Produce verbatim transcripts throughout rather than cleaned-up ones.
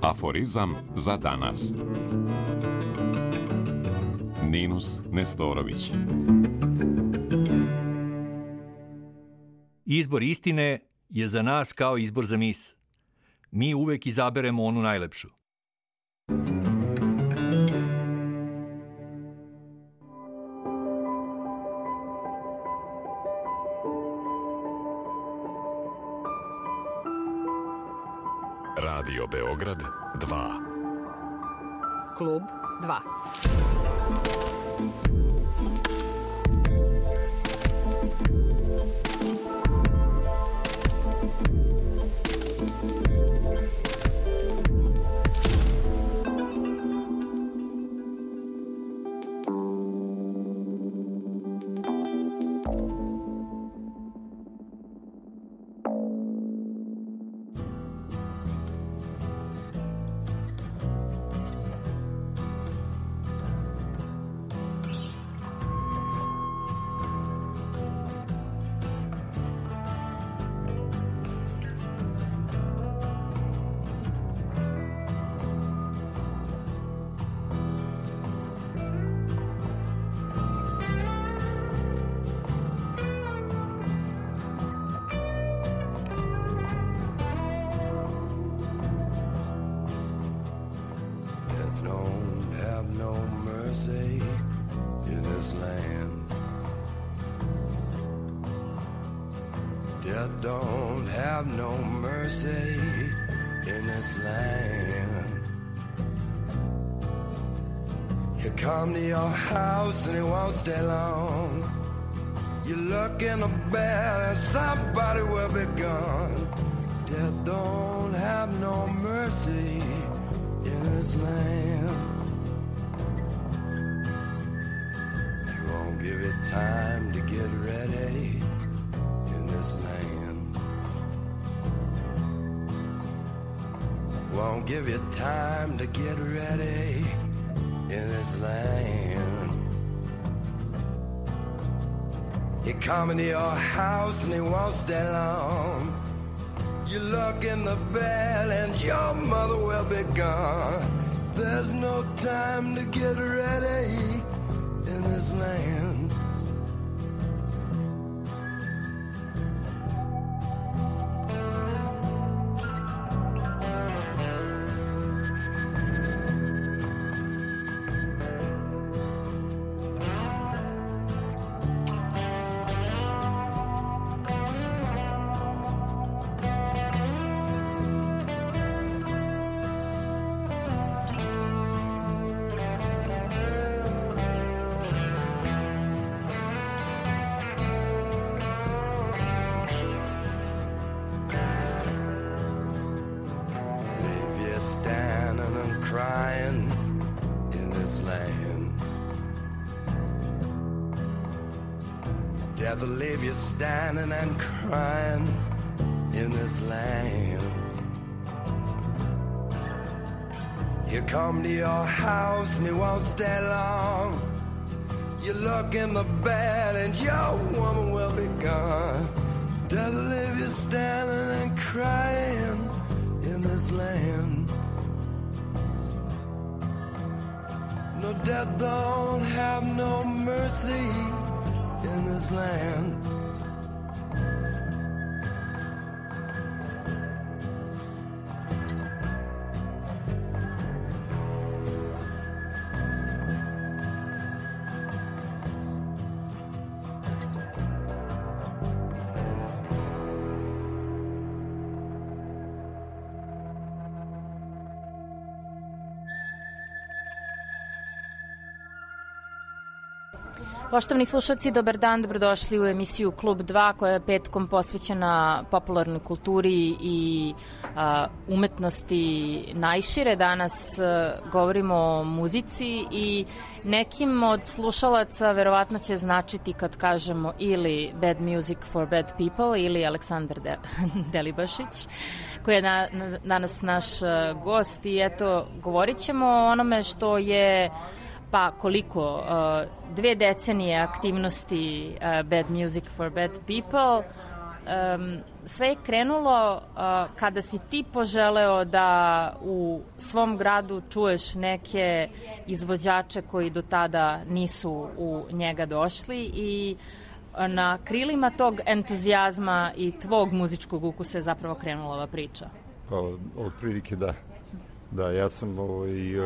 Aforizam za danas. Ninus Nestorović. Izbor istine je za nas kao izbor za mis. Mi uvek izaberemo onu najlepšu. Radio Beograd dva. Klub dva. Death don't have no mercy in this land. He'll come to your house and he won't stay long. You look in the bed and somebody will be gone. Death don't have no mercy in this land. He won't give you time to get ready in this land. Won't give you time to get ready in this land. He come into your house and he won't stay long. You look in the bed and your mother will be gone. There's no time to get ready in this land. Death will leave you standing and crying in this land. He'll come to your house and he won't stay long. You look in the bed and your woman will be gone. Death will leave you standing and crying in this land. No, death don't have no mercy in this land. Poštovani slušalci, dobar dan, dobrodošli u emisiju Klub dva koja je petkom posvećena popularnoj kulturi i a, umetnosti najšire. Danas a, govorimo o muzici i nekim od slušalaca verovatno će značiti kad kažemo ili Bad Music for Bad People ili Aleksandar De- Delibašić koji je na, na, danas naš a, gost i eto, govorit ćemo o onome što je pa koliko, dve decenije aktivnosti Bad Music for Bad People um, sve je krenulo uh, kada si ti poželeo da u svom gradu čuješ neke izvođače koji do tada nisu u njega došli i na krilima tog entuzijazma i tvog muzičkog ukusa je zapravo krenula ova priča. Pa, od prilike da. Da, ja sam ovaj,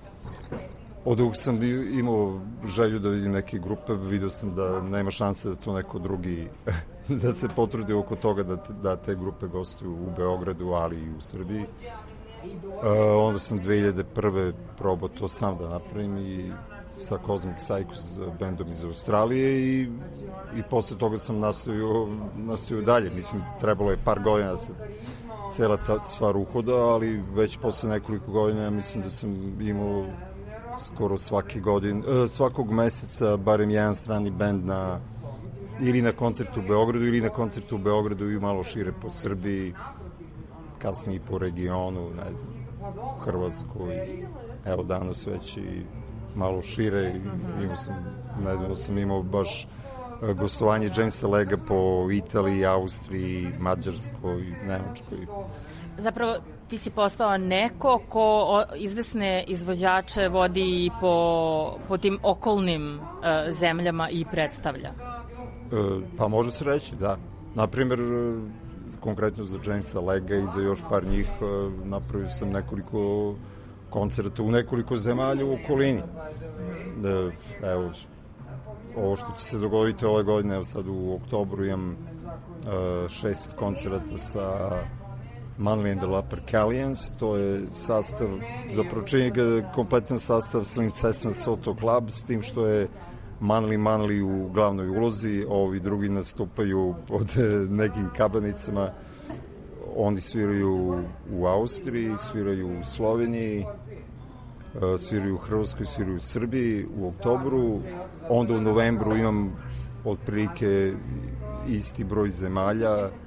od uvijek sam imao želju da vidim neke grupe, vidio sam da nema šanse da to neko drugi da se potrudi oko toga da, da te grupe gostuju u Beogradu, ali i u Srbiji. E, onda sam dve hiljade prve probao to sam da napravim i sa Cosmic Psychos bendom iz Australije i, i posle toga sam nastavio, nastavio dalje. Mislim, trebalo je par godina da se cela ta stvar uhoda, ali već posle nekoliko godina ja mislim da sam imao skoro svaki godin, svakog meseca barem jedan strani bend na ili na koncertu u Beogradu ili na koncertu u Beogradu i malo šire po Srbiji, kasnije po regionu, ne znam, u Hrvatskoj, evo danas već i malo šire, imao sam, ne znam, da sam imao baš gostovanje Jamesa Lega po Italiji, Austriji, Mađarskoj, Nemačkoj. Zapravo, ti si postao neko ko izvesne izvođače vodi po, po tim okolnim uh, zemljama i predstavlja. E, pa može se reći, da. Naprimer, konkretno za Jamesa Lega i za još par njih napravio sam nekoliko koncerta u nekoliko zemalja u okolini. Da, evo, ovo što će se dogoditi ove godine, evo sad u oktobru imam uh, šest koncerata sa Manly and the Lupercalians, to je sastav, zapravo čini ga kompletan sastav Slim Cessna Soto Club, s tim što je Manly Manly u glavnoj ulozi, ovi drugi nastupaju pod nekim kabanicama. Oni sviraju u Austriji, sviraju u Sloveniji, sviraju u Hrvatskoj, sviraju u Srbiji u oktobru. Onda u novembru imam otprilike isti broj zemalja uh,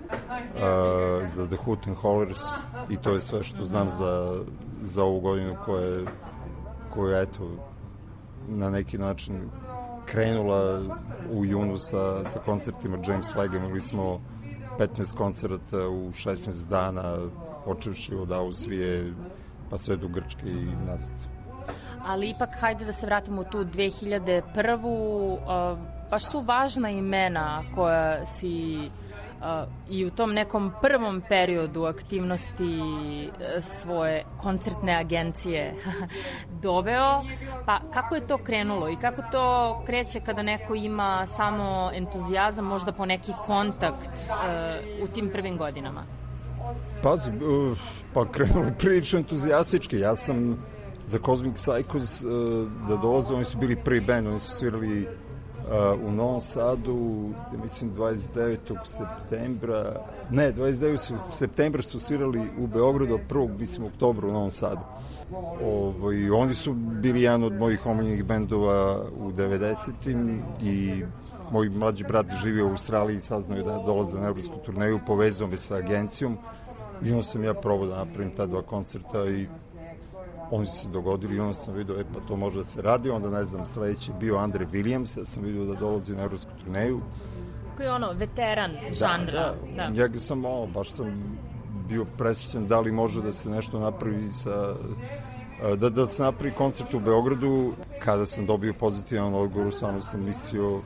za The Hoot and Hollers i to je sve što znam za, za ovu godinu koja je, koja eto, na neki način krenula u junu sa, sa koncertima James Lega. Imali smo petnaest koncerata u šesnaest dana, počevši od Austrije pa sve do Grčke i nazad. Ali ipak, hajde da se vratimo u tu dve hiljade prvu. Uh, baš su važna imena koja si uh, i u tom nekom prvom periodu aktivnosti uh, svoje koncertne agencije doveo. Pa kako je to krenulo i kako to kreće kada neko ima samo entuzijazam, možda po neki kontakt uh, u tim prvim godinama? Pazi, uh, pa krenulo je prilično entuzijastički. Ja sam za Cosmic Psychos uh, da dolaze, oni su bili prvi band, oni su svirali uh, u Novom Sadu, ja mislim dvadeset devetog septembra, ne, dvadeset devetog septembra su svirali u Beogradu, a prvog mislim oktobra u Novom Sadu. Ovo, i oni su bili jedan od mojih omiljenih bendova u devedesetim i moj mlađi brat živio u Australiji i saznao je da dolaze na evropsku turneju, povezao me sa agencijom i onda sam ja probao da napravim ta dva koncerta i oni su se dogodili i onda sam vidio, e pa to može da se radi, onda ne znam, sledeći bio Andre Williams, ja sam vidio da dolazi na evropsku turneju. Koji je ono, veteran žanra. Da, da, da. Njega sam, o, baš sam bio presjećan da li može da se nešto napravi sa, da, da se napravi koncert u Beogradu. Kada sam dobio pozitivan odgovor, stvarno sam mislio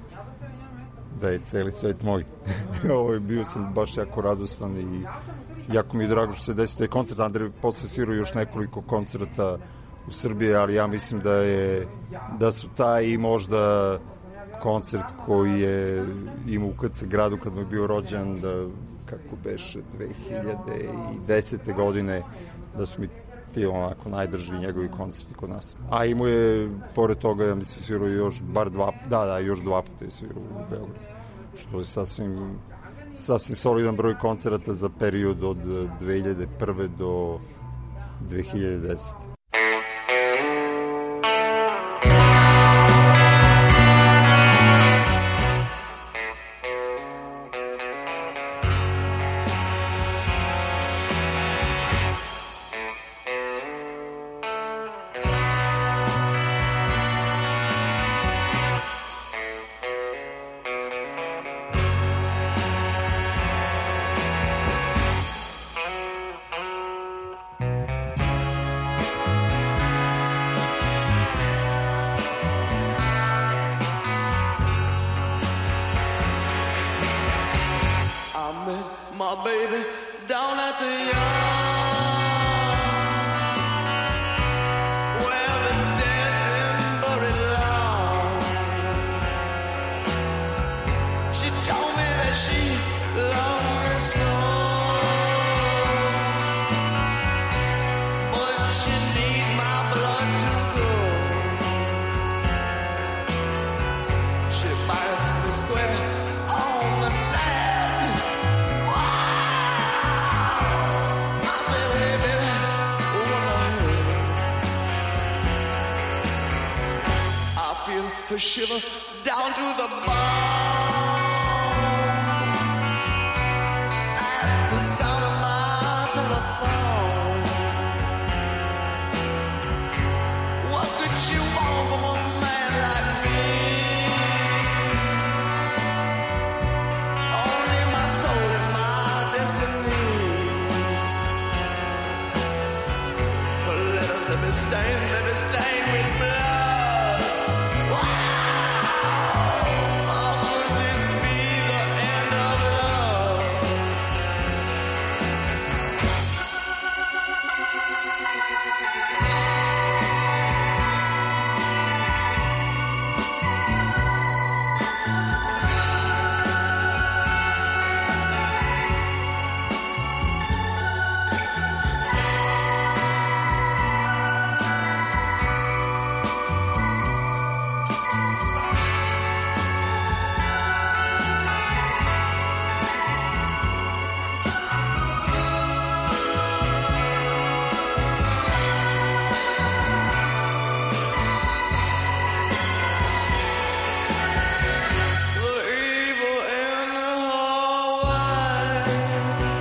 da je celi svet moj. Ovo, bio sam baš jako radostan i jako mi je drago što se desio taj koncert. Andre posle svirao još nekoliko koncerta u Srbiji, ali ja mislim da je da su taj i možda koncert koji je imao u K C gradu kad mu je bio rođen, da kako beše dve hiljade desete godine, da su mi ti onako najdrži njegovi koncerti kod nas. A imao je, pored toga, ja mislim, svirao još bar dva, da, da, još dva puta je svirao u Beogradu, što je sasvim sasvim solidan broj koncerata za period od dve hiljade prve do dve hiljade desete. baby, down at the yard where the dead been buried long. She told me that she loved me so, but she needs my blood to go. She bites me square on the neck. Wow! I said, hey baby, what the hell? I feel her shiver down to the bone at the sound of my telephone. What could she want from a man like me? Only my soul and my destiny. Her letters, they be stained, they be stained with blood. Wow! Oh, could this be the end of love? The evil in her eyes,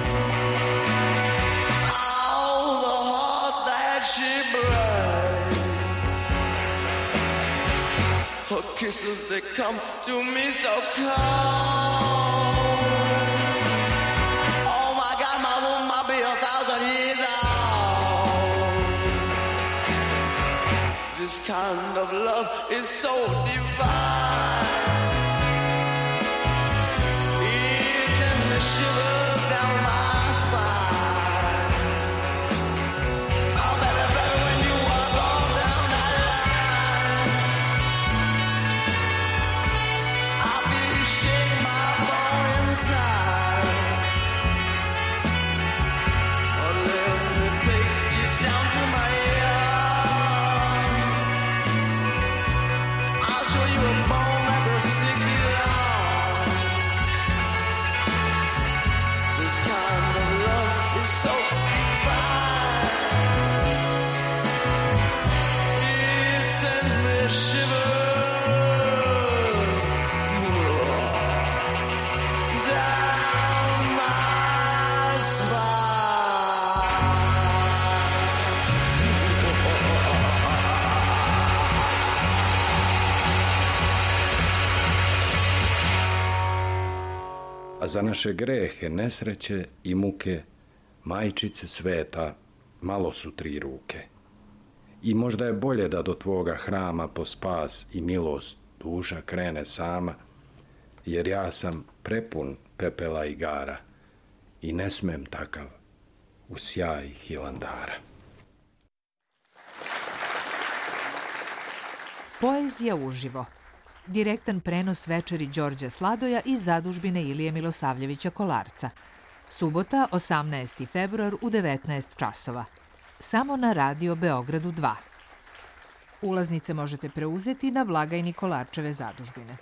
all the heart that she breaks. Her kisses, they come to me so cold. Oh my God, my woman might be a thousand years old. This kind of love is so divine. It sends me shivers down my spine. Oh baby, baby, when you walk on down that line, I feel you shake my bone inside. Oh, let me take you down to my yard. I'll show you a bone that's six feet long. This kind of love is so divine. It sends me shivers down my A za naše grehe, nesreće i muke, majčice sveta, malo su tri ruke. I možda je bolje da do tvoga hrama po spas i milost duša krene sama, jer ja sam prepun pepela i gara i ne smem takav u sjaj Hilandara. Poezija uživo. Direktan prenos večeri Đorđa Sladoja iz zadužbine Ilije Milosavljevića Kolarca. Subota, osamnaesti februar u devetnaest časova. Samo na Radio Beogradu dva. Ulaznice možete preuzeti na blagajni Kolarčeve zadužbine.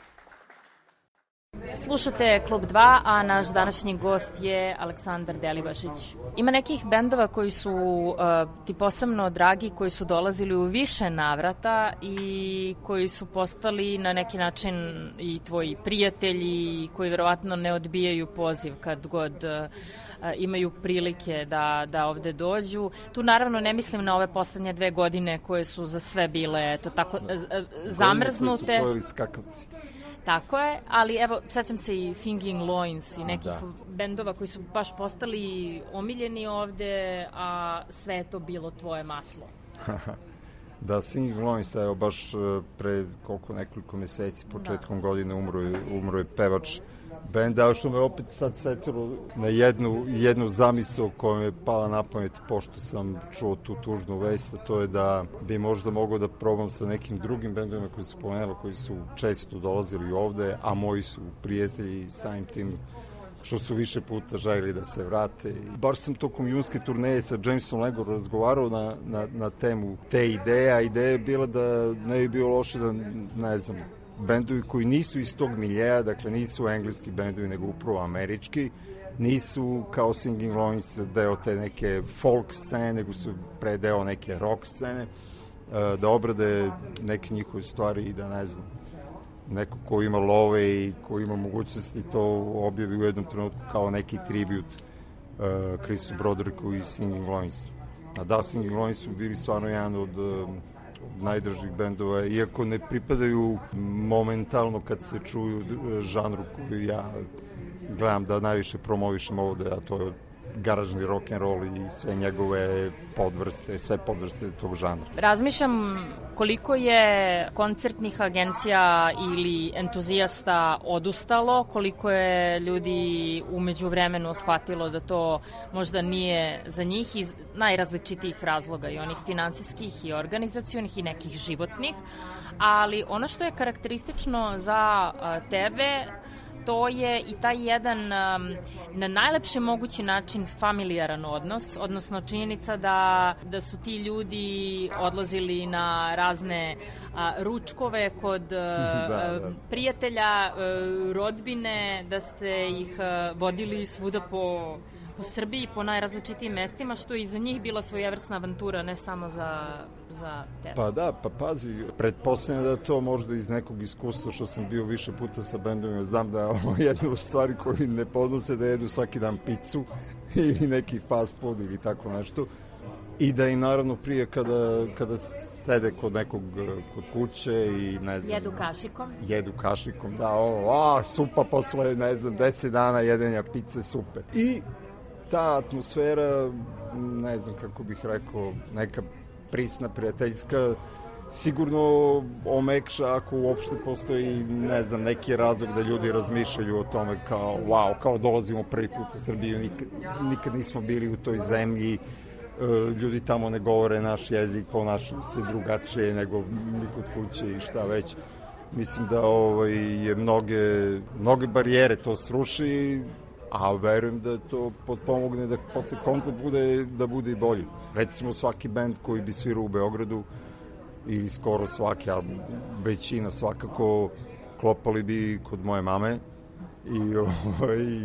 Slušate Klub dva, a naš današnji gost je Aleksandar Delibašić. Ima nekih bendova koji su uh, ti posebno dragi, koji su dolazili u više navrata i koji su postali na neki način i tvoji prijatelji, koji verovatno ne odbijaju poziv kad god uh, imaju prilike da, da ovde dođu. Tu naravno ne mislim na ove poslednje dve godine koje su za sve bile to tako z- zamrznute. Koji su pojeli skakavci. Tako je, ali evo, sećam se i Singing Loins i nekih Da. bendova koji su baš postali omiljeni ovde, a sve je to bilo tvoje maslo. Da, Singing Loins, evo baš pre koliko nekoliko meseci, početkom godine umro je, umro je pevač benda, što me opet sad setilo na jednu, jednu zamisao koja mi je pala na pamet pošto sam čuo tu tužnu vest, a to je da bi možda mogao da probam sa nekim drugim bendovima koji su pomenuli, koji su često dolazili ovde, a moji su prijatelji samim tim što su više puta željeli da se vrate. Bar sam tokom junske turneje sa Jamesom Legom razgovarao na, na, na temu te ideje, a ideja je bila da ne bi bilo loše da, ne znam, bendovi koji nisu iz tog miljeja, dakle nisu engleski bendovi, nego upravo američki, nisu kao Singing Loins deo te neke folk scene, nego su pre deo neke rock scene, da obrade neke njihove stvari i da, ne znam, neko ko ima love i ko ima mogućnosti to objavi u jednom trenutku kao neki tribut uh, Chrisu Brodericku i Singing Loins. A da, Singing Loins su bili stvarno jedan od uh, najdržih bendova, iako ne pripadaju momentalno kad se čuju žanru koju ja gledam da najviše promovišem ovde, a to je garažni rock and roll i sve njegove podvrste, sve podvrste tog žanra. Razmišljam koliko je koncertnih agencija ili entuzijasta odustalo, koliko je ljudi umeđu vremenu shvatilo da to možda nije za njih iz najrazličitijih razloga, i onih finansijskih i organizacionih i nekih životnih, ali ono što je karakteristično za tebe, to je i taj jedan um, na najlepši mogući način familijaran odnos, odnosno činjenica da, da su ti ljudi odlazili na razne a, ručkove kod a, da, da. prijatelja, a, rodbine, da ste ih a, vodili svuda po, po Srbiji, po najrazličitijim mestima, što je i za njih bila svojevrsna avantura, ne samo za, za tebe. Pa da, pa pazi, pretpostavljam da to možda iz nekog iskustva što sam bio više puta sa bendovima, znam da ovo je jedna od stvari koji ne podnose da jedu svaki dan picu ili neki fast food ili tako nešto, i da im naravno prije kada, kada sede kod nekog kod kuće i ne znam... Jedu kašikom. Jedu kašikom, da, o, a, supa posle, ne znam, deset dana jedenja pice, super. I ta atmosfera, ne znam kako bih rekao, neka prisna, prijateljska, sigurno omekša ako uopšte postoji, ne znam, neki razlog da ljudi razmišljaju o tome kao, wow, kao dolazimo prvi put u Srbiju, nikad, nikad nismo bili u toj zemlji, ljudi tamo ne govore naš jezik, ponašaju se drugačije nego mi kod kuće i šta već. Mislim da ovaj, je mnoge, mnoge barijere to sruši, a verujem da to potpomogne da posle koncert bude, da bude i bolji. Recimo svaki bend koji bi svirao u Beogradu, ili skoro svaki, a većina svakako, klopali bi kod moje mame i, i,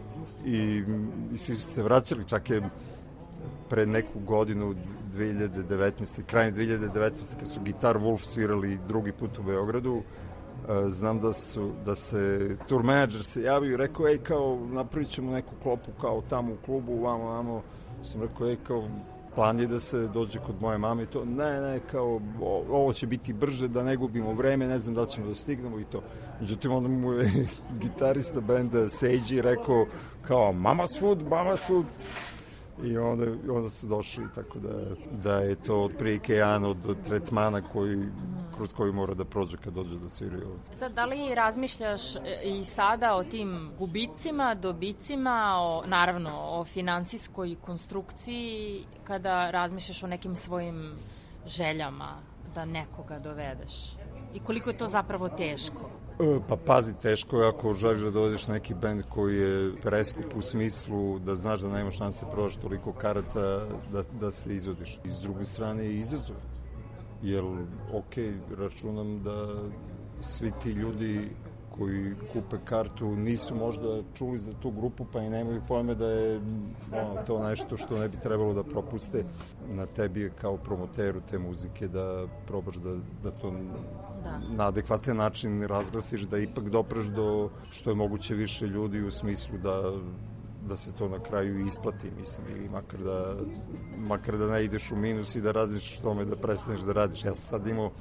i, i svi su se vraćali, čak je pre neku godinu, dve hiljade devetnaeste. kraj dve hiljade devetnaeste. kad su Guitar Wolf svirali drugi put u Beogradu, znam da su da se tour manager se javio i rekao, ej, kao, napravit ćemo neku klopu kao tamo u klubu, vamo, vamo. Sam rekao, ej, kao, plan je da se dođe kod moje mame i to, ne, ne, kao, ovo će biti brže, da ne gubimo vreme, ne znam da ćemo da stignemo i to. Međutim, onda mu je gitarista benda Seiji rekao, kao, mama's food, mama's food. I onda, onda su došli, tako da, da je to otprilike jedan od tretmana koji, kroz koji mora da prođe kad dođe da sviri ovdje. Sad, da li razmišljaš i sada o tim gubicima, dobicima, o, naravno o finansijskoj konstrukciji, kada razmišljaš o nekim svojim željama da nekoga dovedeš? I koliko je to zapravo teško? Pa pazi, teško je ako želiš da dođeš neki bend koji je preskup u smislu da znaš da nema šanse prodaš toliko karata da, da se izvodiš. I s druge strane je izazov. Jer, ok, računam da svi ti ljudi koji kupe kartu nisu možda čuli za tu grupu, pa i nemaju pojme da je ono, to nešto što ne bi trebalo da propuste. Na tebi je kao promoteru te muzike da probaš da, da to da. na adekvatan način razglasiš, da ipak dopreš do što je moguće više ljudi u smislu da da se to na kraju isplati, mislim, ili makar da, makar da ne ideš u minus i da razmišljaš tome da prestaneš da radiš. Ja sam sad imao uh,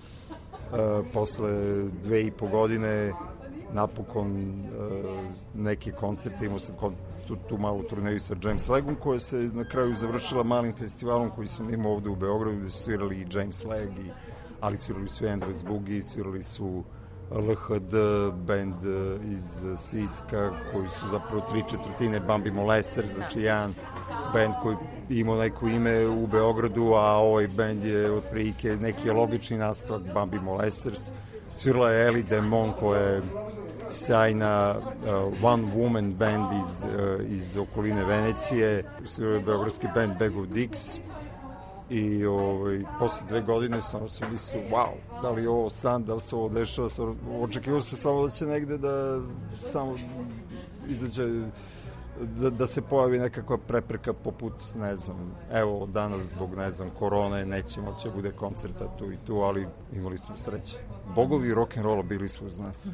posle dve i po godine napokon uh, neke koncerte, imao sam koncert, tu, tu malu turneju sa James Legom koja se na kraju završila malim festivalom koji sam imao ovde u Beogradu, gde su svirali i James Leg, i, ali svirali su Endless Boogie, svirali su uh, L H D band iz Siska, koji su zapravo tri četvrtine Bambi Molester, znači jedan band koji imao neko ime u Beogradu, a ovaj band je otprilike neki logični nastavak Bambi Molesters. Svirala je Eli Demon, koja je sjajna uh, one woman band iz, uh, iz okoline Venecije. Svirala je beogradski band Bag of Dicks. I ovaj, posle dve godine sam sam mislio, wow, da li je ovo san, da li se ovo dešava, očekivao se samo da će negde da samo izađe, da, da se pojavi nekakva prepreka poput, ne znam, evo danas zbog, ne znam, korone neće moći bude koncerta tu i tu, ali imali smo sreće. Bogovi rock'n'rolla bili su uz nas.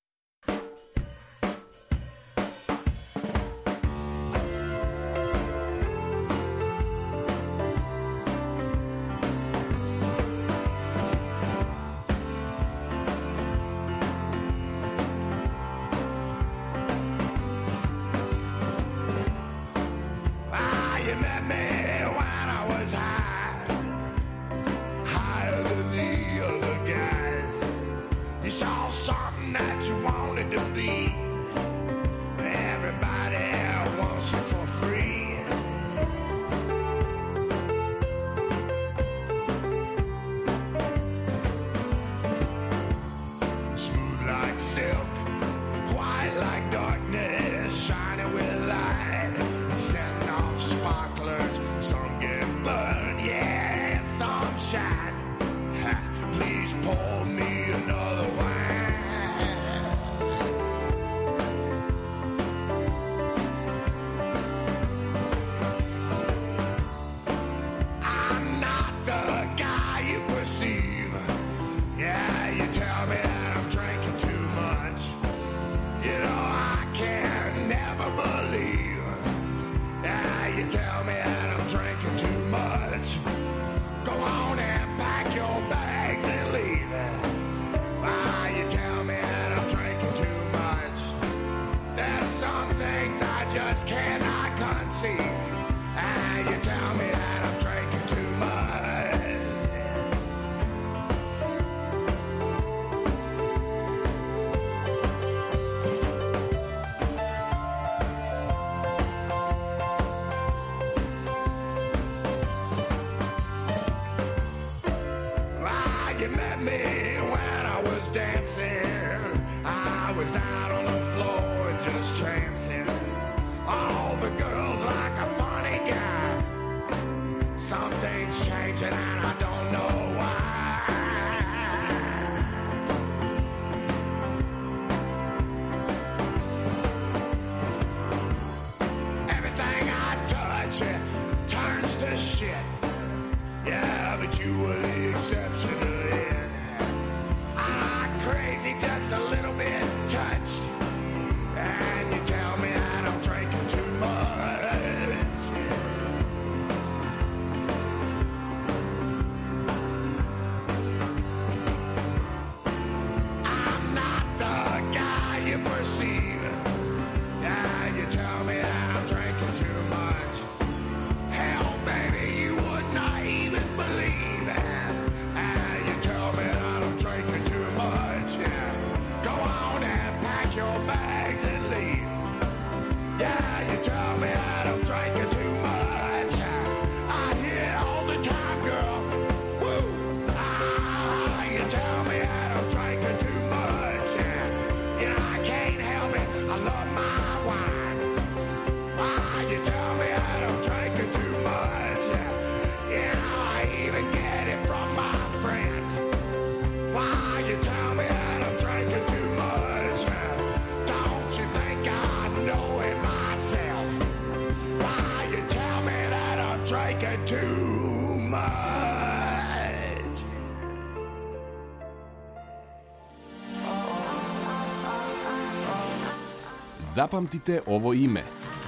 Zapamtite ovo ime.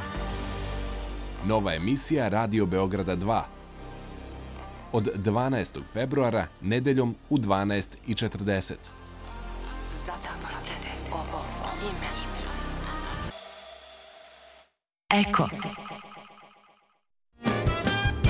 Nova emisija Radio Beograda dva. Od dvanaestog februara nedeljom u dvanaest i četrdeset. Zapamtite ovo ime. Eko.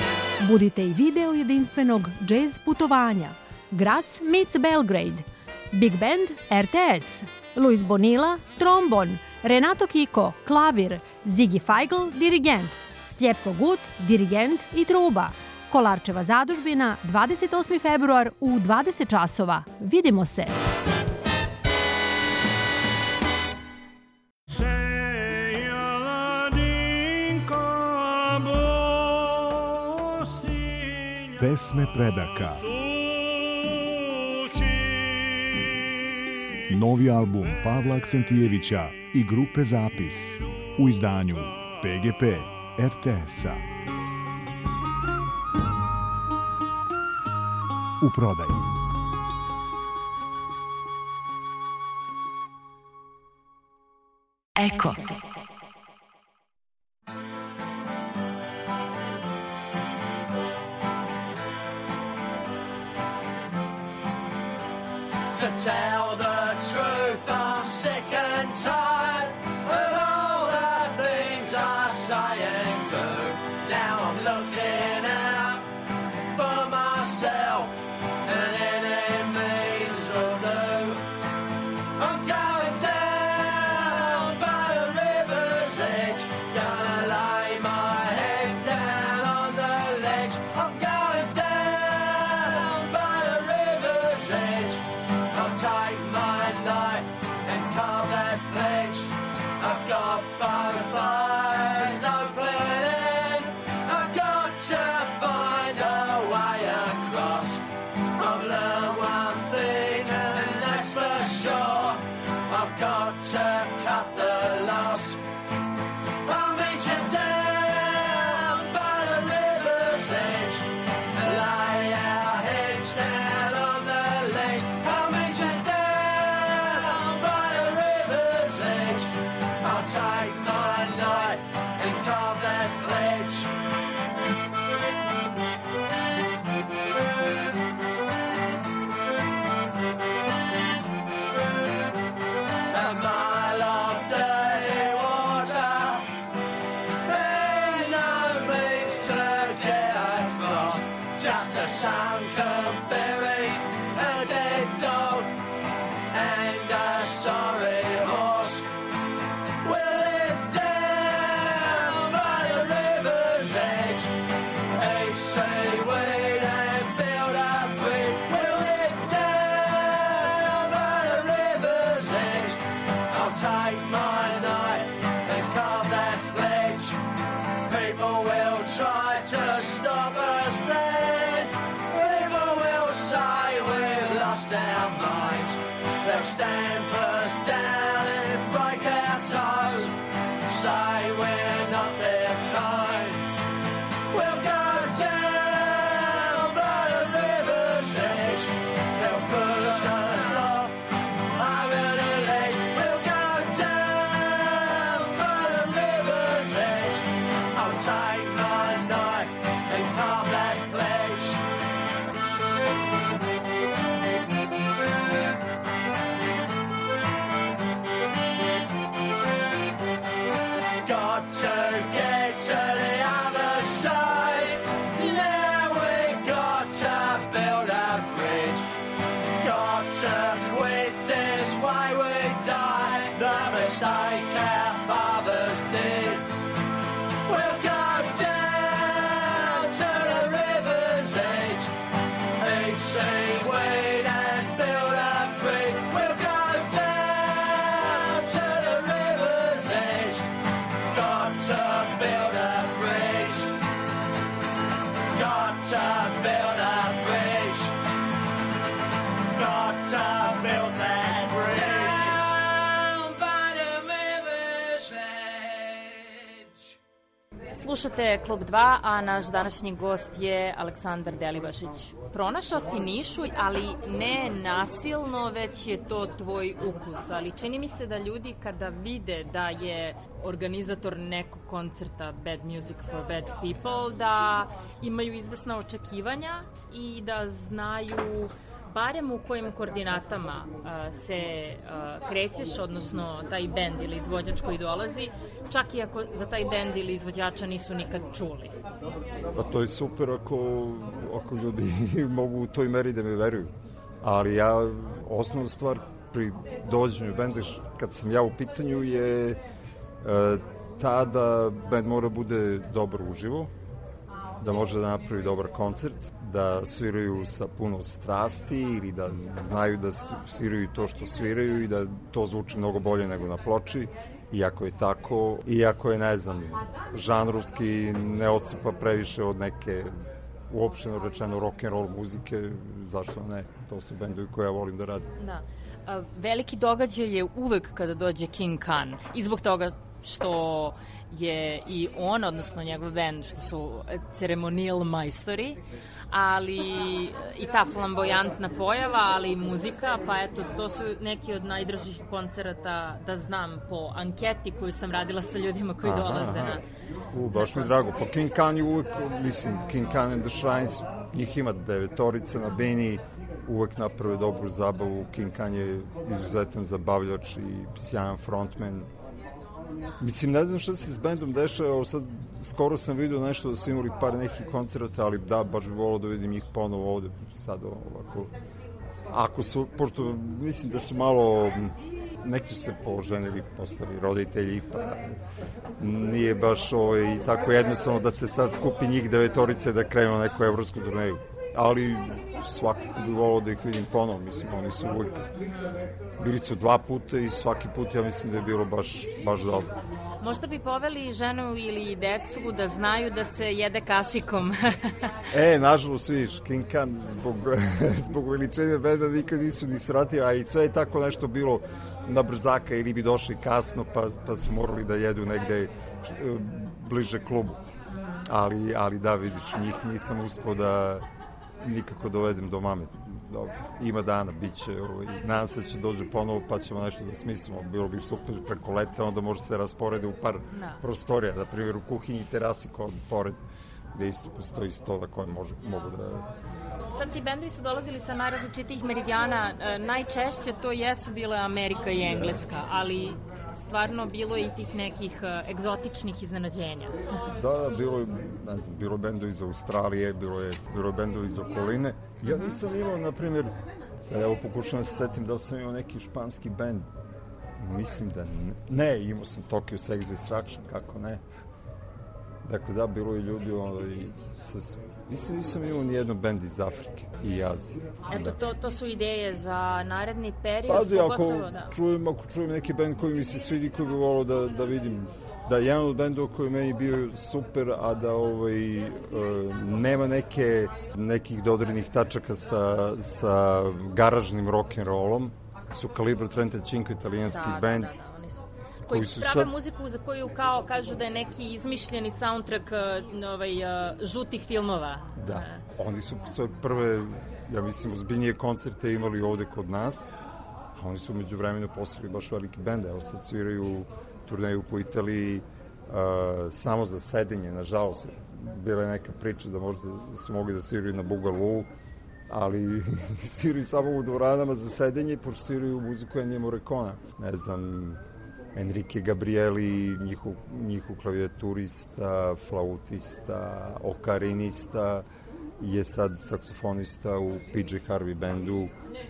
Budite i video jedinstvenog džez putovanja. Graz meets Belgrade. Big Band R T S, Luis Bonilla, trombon, Renato Kiko, klavir, Ziggy Feigl, dirigent, Stjepko Gut, dirigent i truba. Kolarčeva zadužbina, dvadeset osmi februar u dvadeset časova. Vidimo se! Pesme predaka. Novi album Pavla Aksentijevića i grupe Zapis u izdanju P G P R T S-a. U prodaji. Eko. To tell the truth, I'm sick and tired of all the things I say and do. Now I'm looking out for myself, and any means will do. I'm going down by the river's edge, gonna lay my head down on the ledge. I'm going down by the river's edge. I'll take my life and carve that pledge. I've got both eyes open and I've got to find a way across. I've learned one thing and that's for sure. I've got to cut the loss. I'll meet you down by the river's edge and lay our heads down on the ledge. I'll meet you down by the river's edge. I'll take my knife and carve that pledge. A mile of dirty water, and no means to get across. Just a sunken ferry, a dead dog, and a sorry horse. We'll live down by the river's edge, eat seaweed and build a bridge. We'll live down by the river's edge. I'll take my knife and carve that pledge. People will try to stop us then. People will say we've lost our minds. They'll stamp us down and break our toes. Say we're not their kind. We'll go down by the river's edge. They'll push us off over the ledge. We'll go down by the river's edge. I'll take my knife and carve that pledge. Got to get to the other side. Now we got to build a bridge. Got to quit this way we die. The mistake our fathers did. We'll go down to the river's edge, eat seaweed and build a bridge. We'll go down to the river's edge. Got to build a bridge. Got to build a bridge. Got to build that bridge. Down by the river's edge. Slušate Klub dva, a naš današnji gost je Aleksandar Delibašić. Pronašao si nišu, ali ne nasilno, već je to tvoj ukus. Ali čini mi se da ljudi kada vide da je organizator nekog koncerta Bad Music for Bad People, da imaju izvesna očekivanja i da znaju barem u kojim koordinatama uh, se uh, krećeš, odnosno taj bend ili izvođač koji dolazi, čak i ako za taj bend ili izvođača nisu nikad čuli. Pa to je super ako, ako ljudi mogu u toj meri da me veruju. Ali ja, osnovna stvar pri dođenju benda, kad sam ja u pitanju, je e, ta da bend mora bude dobar uživo, da može da napravi dobar koncert, da sviraju sa puno strasti ili da znaju da sviraju to što sviraju i da to zvuči mnogo bolje nego na ploči. Iako je tako, iako je, ne znam, žanrovski ne odsupa previše od neke uopšteno rečeno rock'n'roll muzike, zašto ne? To su bendovi koje ja volim da radim. Da. A, veliki događaj je uvek kada dođe King Khan. I zbog toga što je i on, odnosno njegov bend, što su ceremonijal majstori, ali i ta flamboyantna pojava, ali i muzika, pa eto, to su neki od najdražih koncerata, da znam, po anketi koju sam radila sa ljudima koji aha, dolaze aha. na... U, baš mi je drago. Pa King Khan je uvek, mislim, King Khan and the Shrines, njih ima devetorica na bini, uvek naprave dobru zabavu. King Khan je izuzetan zabavljač i sjajan frontman. Mislim, ne znam šta se s bendom dešava, sad skoro sam vidio nešto da su imali par nekih koncerata, ali da, baš bi volao da vidim ih ponovo ovde, sad ovako. Ako su, pošto mislim da su malo, neki su se poženili, postali roditelji, pa nije baš ovaj, tako jednostavno da se sad skupi njih devetorice da krenu na neku evropsku turneju. Ali svakako bi volao da ih vidim ponovo, mislim, oni su uvijek bili su dva puta i svaki put ja mislim da je bilo baš, baš dobro. Možda bi poveli ženu ili decu da znaju da se jede kašikom. E, nažalost, vidiš, King Khan zbog, zbog veličine benda nikad nisu ni sratili, a i sve je tako nešto bilo na brzaka ili bi došli kasno pa, pa su morali da jedu negde bliže klubu. Ali, ali da, vidiš, njih nisam uspio da nikako dovedem do mame. Dobro, ima dana, bit će, ovaj, nadam se da će dođe ponovo pa ćemo nešto da smislimo. Bilo bi super preko leta, onda može se rasporede u par no. prostorija, na primjer u kuhinji i terasi kod pored, gde isto postoji stola koje može, mogu da... Sad ti bendovi su dolazili sa najrazličitih meridijana, e, najčešće to jesu bile Amerika i Engleska, ali stvarno bilo je i tih nekih e, egzotičnih iznenađenja. Da, da, bilo je, ne znam, bilo je bendovi iz Australije, bilo je, bilo je bendovi iz okoline. Ja nisam imao, na primjer, sad evo pokušam da se setim da li sam imao neki španski bend. Mislim da ne, ne imao sam Tokyo Sex Destruction, kako ne. Dakle, da, bilo je ljudi, ovaj, sa, mislim, nisam imao nijedno bend iz Afrike i Azije. Eto, to, to su ideje za naredni period. Pazi, ako, da. čujem, ako čujem neki bend koji mi se svidi, koji bi volao da, da vidim, da je jedan od bendova koji meni bio super, a da ovaj, e, nema neke, nekih dodirnih tačaka sa, sa garažnim rock'n'rollom, su Calibro trenta e cinque, italijanski da, bend. Da, da, da, oni su koji, koji prave sad... muziku za koju kao kažu da je neki izmišljeni soundtrack ovaj, žutih filmova. Da, oni su svoje prve, ja mislim, ozbiljnije koncerte imali ovde kod nas, a oni su među vremenu postali baš veliki bend. Evo sad sviraju turneju po Italiji uh, samo za sedenje, nažalost. Bila je neka priča da možda su mogli da sviraju na Bugalu, ali sviraju samo u dvoranama za sedenje, pošto sviraju muziku Ennio Morricona. Ne znam, Enrique Gabrieli, njihov, njihov klavijaturista, flautista, okarinista, je sad saksofonista u P J Harvey bandu,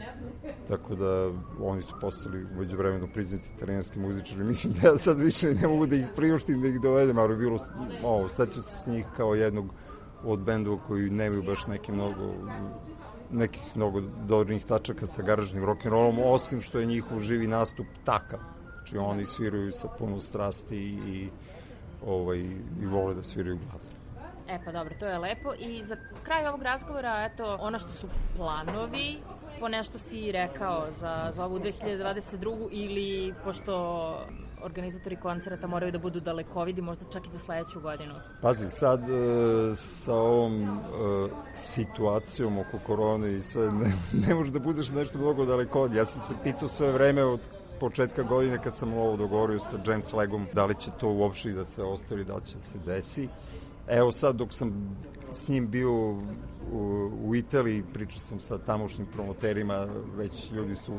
tako da oni su postali umeđu vremenu priznati italijanski muzičari. Mislim da ja sad više ne mogu da ih priuštim, da ih dovedem, ali bilo, ovo, setio se s njih kao jednog od bendova koji nemaju baš neki mnogo, nekih mnogo dobrih tačaka sa garažnim rock'n'rollom, osim što je njihov živi nastup takav. Znači oni sviraju sa puno strasti i, ovaj, i vole da sviraju glasno. E pa dobro, to je lepo. I za kraj ovog razgovora, eto, ono što su planovi, po nešto si rekao za, za ovu dve hiljade dvadeset drugu ili pošto organizatori koncerta moraju da budu dalekovidi, možda čak i za sledeću godinu? Pazi, sad e, sa ovom e, situacijom oko korone i sve, ne, ne možeš da budeš nešto mnogo dalekovidi. Ja sam se pitao sve vreme od početka godine kad sam ovo dogovorio sa James Legom, da li će to uopšte da se ostavi, da li će se desi. Evo sad dok sam s njim bio u, u Italiji, pričao sam sa tamošnjim promoterima, već ljudi su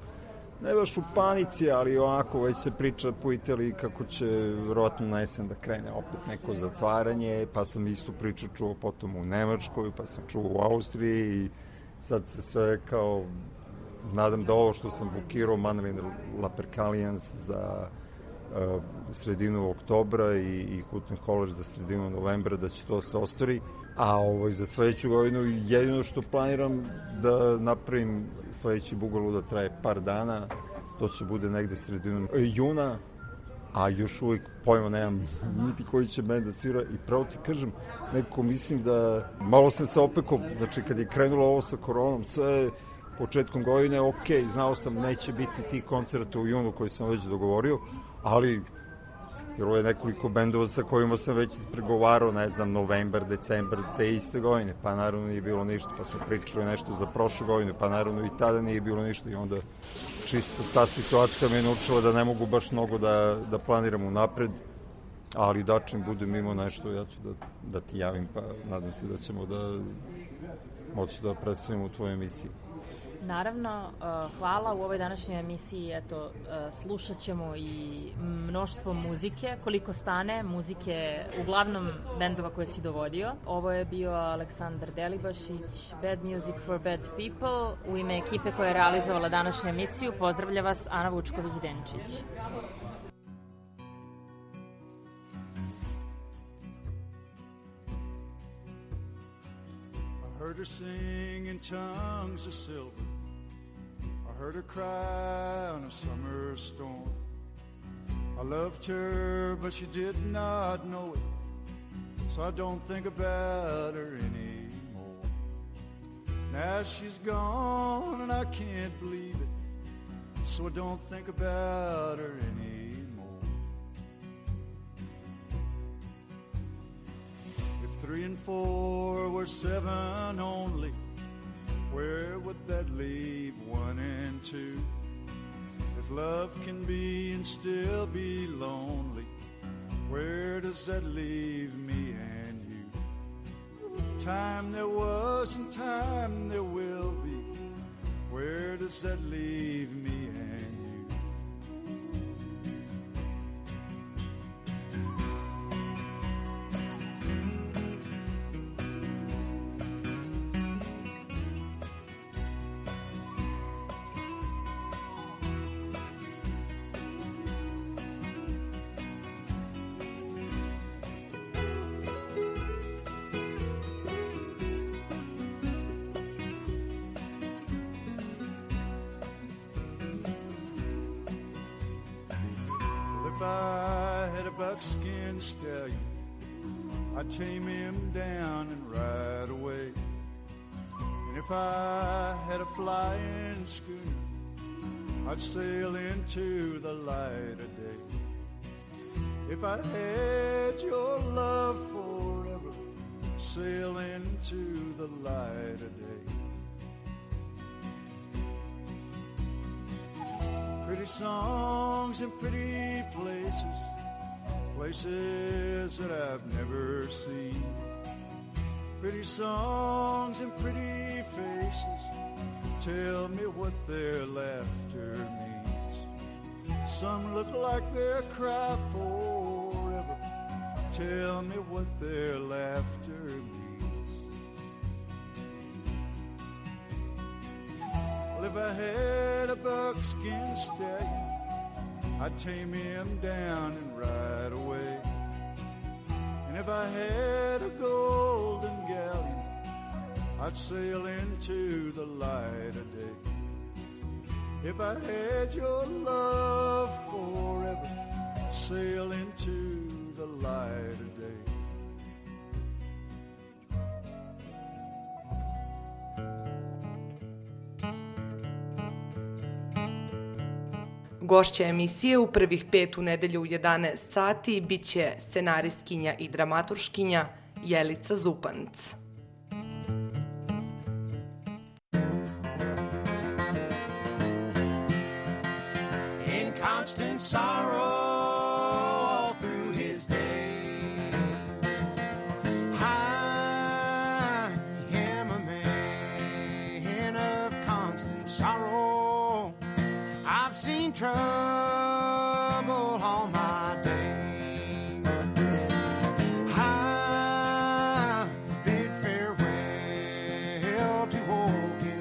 ne baš u panici, ali ovako već se priča po Italiji kako će vjerojatno na jesen da krene opet neko zatvaranje, pa sam istu priču čuo potom u Nemačkoj, pa sam čuo u Austriji i sad se sve kao nadam da ovo što sam bukirao Mandarin La Percalians za uh, sredinu oktobra i, i Hutton Holler za sredinu novembra, da će to se ostvari. A ovo, za sledeću godinu jedino što planiram da napravim sledeći Bugalu da traje par dana, to će bude negde sredinom juna, a još uvijek pojma nemam niti koji će bend da svira i pravo ti kažem, nekako mislim da malo sam se opekao, znači kad je krenulo ovo sa koronom, sve početkom godine, ok, znao sam neće biti tih koncerta u junu koji sam već dogovorio, ali jer ovo je nekoliko bendova sa kojima sam već ispregovarao, ne znam, novembar, decembar, te iste godine, pa naravno nije bilo ništa, pa smo pričali nešto za prošlu godinu, pa naravno i tada nije bilo ništa i onda čisto ta situacija me je naučila da ne mogu baš mnogo da, da planiram unapred, ali da čim budem imao nešto, ja ću da, da ti javim, pa nadam se da ćemo da moći da predstavimo u tvojoj emisiji. Naravno, hvala. U ovoj današnjoj emisiji eto, slušat ćemo i mnoštvo muzike, koliko stane, muzike uglavnom bendova koje si dovodio. Ovo je bio Aleksandar Delibašić, Bad Music for Bad People. U ime ekipe koja je realizovala današnju emisiju pozdravlja vas Ana Vučković-Denčić. I heard her sing in tongues of silver. I heard her cry on a summer storm. I loved her, but she did not know it, so I don't think about her anymore. Now she's gone and I can't believe it, so I don't think about her anymore. If three and four were seven only, where would that leave one and two? If love can be and still be lonely, where does that leave me and you? Time there was and time there will be, where does that leave me and you? If I had a buckskin stallion, I'd tame him down and ride away. And if I had a flying schooner, I'd sail into the light of day. If I had your love forever, sail into the light of day. Pretty songs and pretty places, places that I've never seen. Pretty songs and pretty faces, tell me what their laughter means. Some look like they'll cry forever, tell me what their laughter means. Well, if I had a buckskin stallion, I'd tame him down and ride away. And if I had a golden galleon, I'd sail into the light of day. If I had your love forever, sail into the light of day. Gošća emisije u prvih pet u nedelju u jedanaest sati biće scenaristkinja i dramaturškinja Jelica Zupanc. In constant sorrow through his days, I am a man of constant sorrow. I've seen trouble all my days. I bid farewell to walking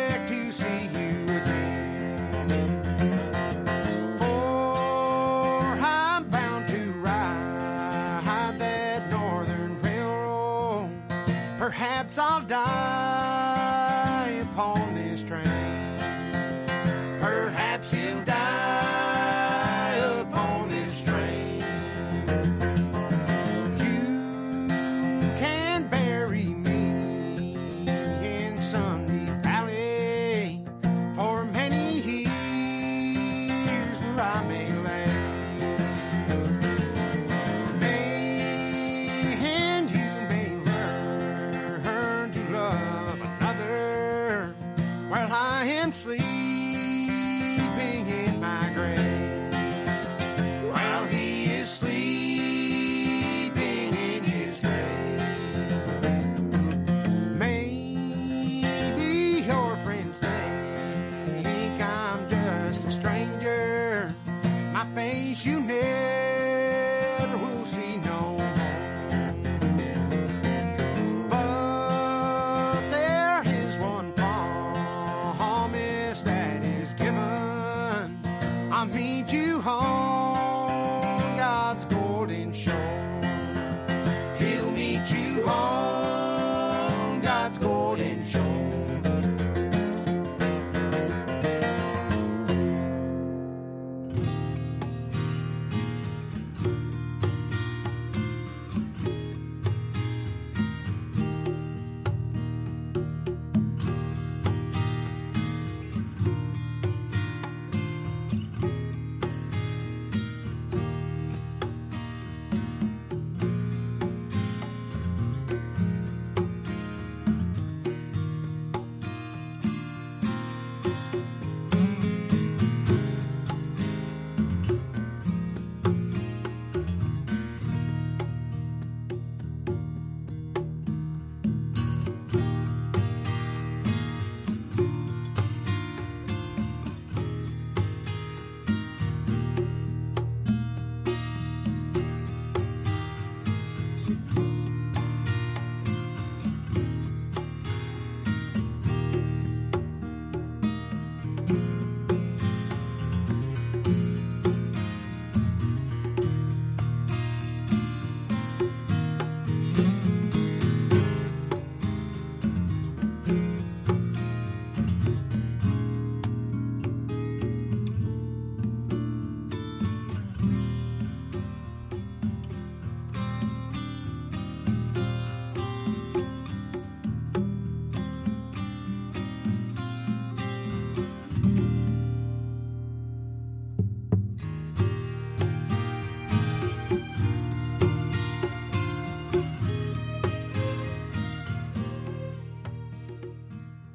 expect to see you again. For I'm bound to ride that northern railroad. Perhaps I'll die upon this train. Perhaps he'll die upon this train. You can bury me in Sunny Valley for many years where I may lay. May and you may learn to love another while I am sleeping